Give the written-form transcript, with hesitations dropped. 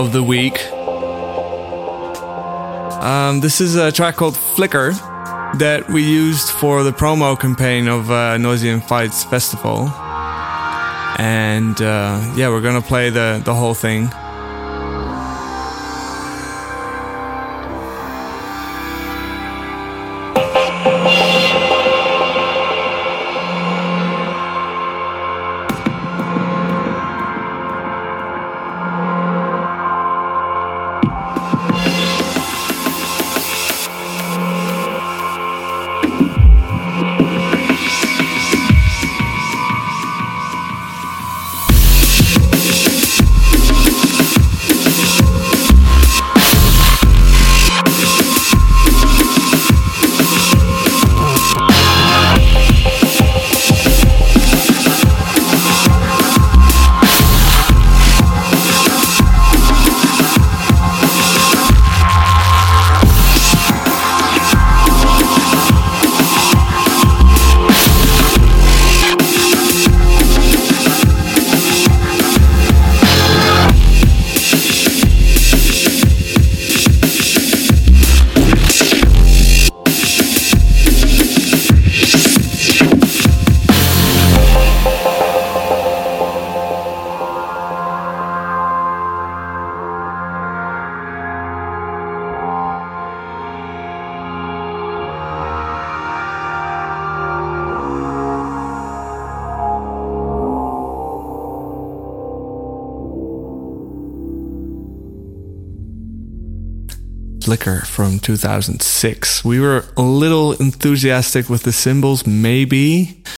of the week. This is a track called Flicker that we used for the promo campaign of Noisy and Fights Festival. And yeah, we're gonna play the whole thing. Flicker from 2006. We were a little enthusiastic with the cymbals, maybe.